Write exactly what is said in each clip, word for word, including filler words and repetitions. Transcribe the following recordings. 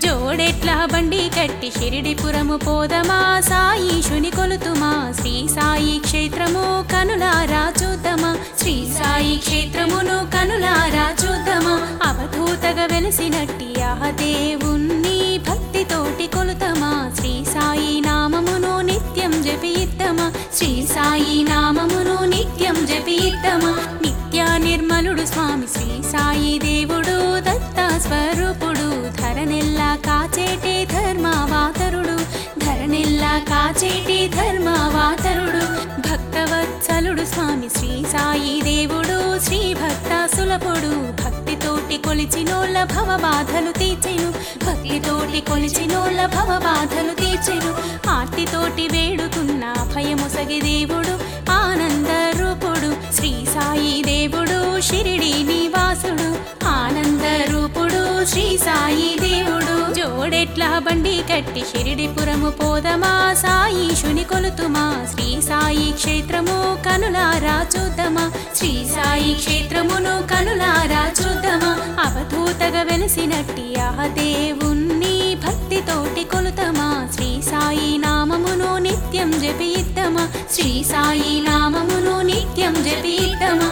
జోడెట్ల బండి కట్టి షిరిడిపురము పోదమా, సాయీశుని కొలుతుమా, శ్రీ సాయి క్షేత్రము కనులారా చూద్దామా, శ్రీ సాయి క్షేత్రమును కనులారా చూద్దామా. అవధూతగా వెలిసినట్టి ఆ దేవుణ్ణి భక్తితోటి కొలుతమా, శ్రీ సాయి నామమును నిత్యం జపిద్దామా, శ్రీ సాయి నామమును నిత్యం జపిద్దామా. నిత్య నిర్మలుడు స్వామి శ్రీ సాయి దేవుడు, దత్త స్వరూపుడు, ధరనెల్లా కాచేటి ధర్మావాతరుడు, ధరనెల్లా కాచేటి ధర్మావాతరుడు. భక్తవత్సలుడు స్వామి శ్రీ సాయి దేవుడు, శ్రీ భక్త సులభుడు, భక్తితోటి కొలిచినోళ్ళ భవ బాధలు తీర్చెను, భక్తితోటి కొలిచినోళ్ళ భవ బాధలు తీర్చెను. ఆర్తితోటి వేడుకున్న భయముసగి దేవుడు, ఆనంద రూపుడు, శ్రీ సాయి దేవుడు, షిరిడి నివాసుడు, ఆనంద రూపుడు, శ్రీ సాయి దేవుడు. జోడెట్ల బండి కట్టి షిరిడిపురము పోదమా, సాయీశుని కొలుతుమా, శ్రీ సాయి క్షేత్రము కనులారా చూద్దామా, శ్రీ సాయి క్షేత్రమును కనులారా చూద్దామా. అవధూతగా వెలిసినట్టి ఆ దేవుణ్ణి భక్తితోటి కొలుతమా, శ్రీ సాయి నామమును నిత్యం జపిద్దామా, శ్రీ సాయి నామమును నిత్యం జపిద్దామా.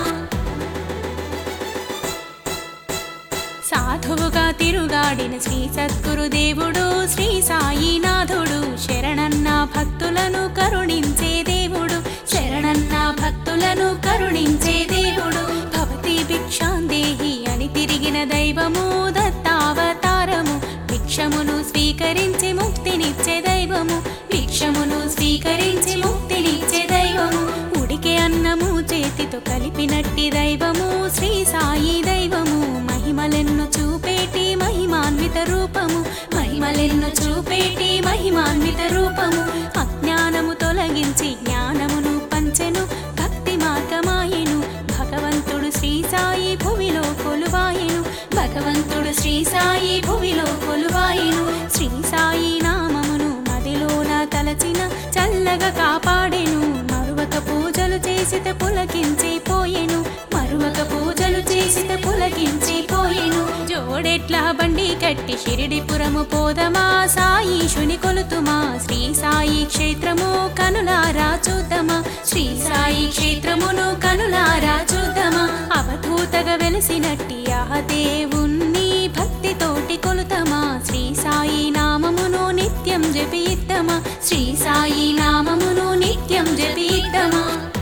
సాధువుగా తిరుగాడిన శ్రీ సద్గురు దేవుడు, శ్రీ సాయినాథుడు, శరణన్న భక్తులను కరుణించే దేవుడు, శరణన్న భక్తులను కరుణించే దేవుడు. భవతి భిక్షాందేహి అని తిరిగిన దైవము, దత్తావతారము, భిక్షమును స్వీకరించి ముక్తినిచ్చే దైవము, భిక్షమును స్వీకరించి ముక్తినిచ్చే దైవము. ఉడికే అన్నము చేతితో కలిపినట్టి దైవము, శ్రీ సాయి దైవము, మహిమలెన్ను చూపేటి మహిమాన్విత రూపము, మహిమలెన్ను చూపేటి మహిమాన్విత రూపము. అజ్ఞానము తొలగించి జ్ఞానమును పంచెను, భక్తి మార్గమాయెను, భగవంతుడు శ్రీ సాయి భువిలో కొలువాయెను, భగవంతుడు శ్రీ సాయి భువిలో కొలువాయెను. శ్రీ సాయి నామమును మదిలోన తలచిన చల్లగా కాపాడెను, మరువక పూజలు చేసితే పులకించి పోయెను, మరువక పూజలు చేసితే పులకించి పోయెను. జోడెట్ల బండి కట్టి షిరిడిపురము పోదమా, సాయీశుని కొలుతుమా, శ్రీ సాయి క్షేత్రము కనులారా చూద్దామా, శ్రీ సాయి క్షేత్రమును కనులారా చూద్దామా. అవధూతగా వెలిసినట్టి ఆ దేవుణ్ణి భక్తితోటి కొలుతమా, శ్రీ సాయి నామమును నిత్యం జపిద్దామా, శ్రీ సాయి నామమును నిత్యం జపిద్దామా.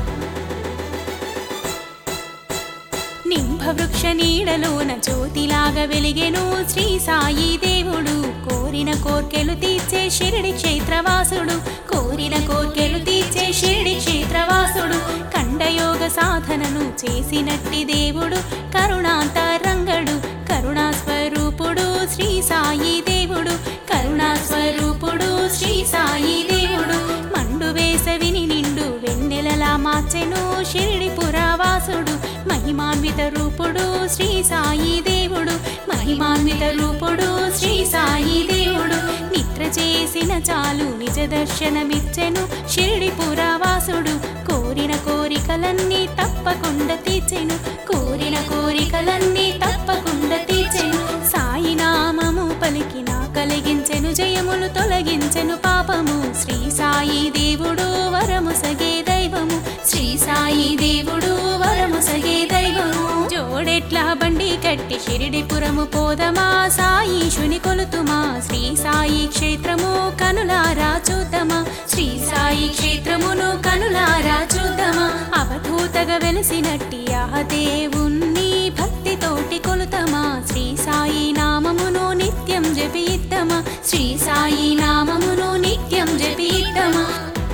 నింభవృక్ష నీడలోన జ్యోతిలాగా వెలిగెను శ్రీ సాయి దేవుడు, కోరిన కోర్కెలు తీర్చే షిరిడి క్షేత్రవాసుడు, కోరిన కోర్కెలు తీర్చే షిరిడి క్షేత్రవాసుడు. ఖండయోగ సాధనను చేసినట్టి దేవుడు, కరుణాంతరంగడు, కరుణా స్వరూపుడు, శ్రీ సాయి దేవుడు, కరుణా స్వరూపుడు, శ్రీ సాయి దేవుడు. మండు వేసవిని నిండు వెన్నెలలా మార్చెను షిరిడిపురవాసుడు, మహిమాన్విత రూపుడు, శ్రీ సాయి దేవుడు, మహిమాన్విత రూపుడు, శ్రీ సాయి దేవుడు. నిద్ర చేసిన చాలు నిజ దర్శనమిచ్చెను షిరిడిపురవాసుడు, కోరిన కోరికలన్నీ తప్పకుండా తీర్చెను, కోరిన కోరికలన్నీ తప్పకుండా తీర్చెను. సాయి నామము పలికిన కలిగించెను జయములు, తొలగించెను పాపము, శ్రీ సాయి దేవుడు వరము సగే దైవము, శ్రీ సాయి దేవుడు వరము సగే దైవము. జోడెట్ల బండి కట్టి షిరిడిపురము పోదమా, సాయీశుని కొలుతుమా, శ్రీ సాయి క్షేత్రము కనులారా చూద్దామా, శ్రీ సాయి క్షేత్రమును కనులారా చూద్దామా. అవధూతగా వెలిసినట్టి ఆ దేవుణ్ణి భక్తితోటి కొలుతమా, శ్రీ సాయి నామమును నిత్యం జపిద్దామా, శ్రీ సాయి నామమును నిత్యం జపిద్దామా.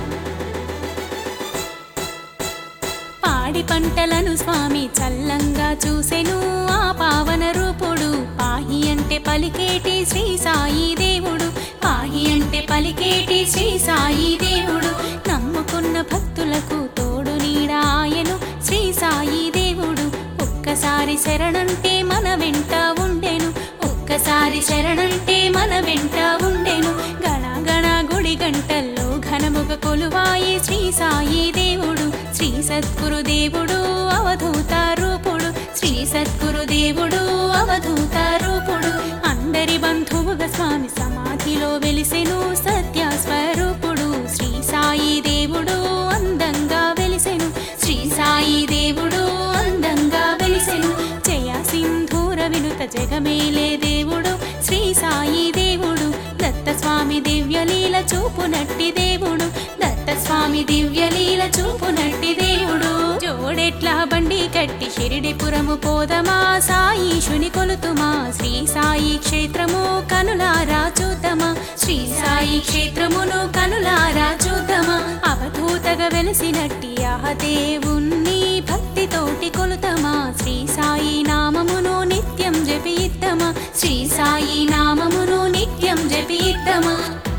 పాడి పంటలను స్వామి చల్లంగా చూసెను ఆ పావన రూపుడు, పాహి అంటే పలికేటి శ్రీ సాయి దేవుడు, పాహి అంటే పలికేటి శ్రీ సాయి దేవుడు. నమ్ముకున్న భక్తులకు తోడు నీడ ఆయను శ్రీ సాయి దేవుడు, ఒక్కసారి శరణంటే మన వెంట ఉండెను, ఒక్కసారి శరణంటే మన వెంట ఉండెను. గణ గణ గుడి గంటల్లో ఘనముగ కొలువాయి శ్రీ సాయి దేవుడు, శ్రీ సద్గురు దేవుడు అవధూత రూపుడు, శ్రీ సద్గురు దేవుడు అవధూత రూపుడు. అందరి బంధువుగా స్వామి సమాధిలో వెలిసెను సత్య స్వరూపుడు శ్రీ సాయి దేవుడు అందంగా వెలిసెను శ్రీ సాయి దేవుడు అందంగా వెలిసెను జయ సింధూర వినుత జగమేలే దేవుడు శ్రీ సాయి దేవుడు దత్త స్వామి దివ్యలీల చూపునట్టి దేవుడు దత్త స్వామి దివ్యలీల చూపునట్టి దేవుడు జోడెట్ల బండి కట్టి షిరిడిపురము పోదమా సాయీశుని కొలుతుమా శ్రీ సాయి క్షేత్రము కనులారా చూద్దామా శ్రీ సాయి క్షేత్రమును కనులారా చూద్దామా అవధూతగా వెలిసినట్టి ఆ దేవుణ్ణి భక్తితోటి కొలుతమా శ్రీ సాయి నామమును నిత్యం జపిద్దామా శ్రీ సాయి నామమును నిత్యం జపిద్దామా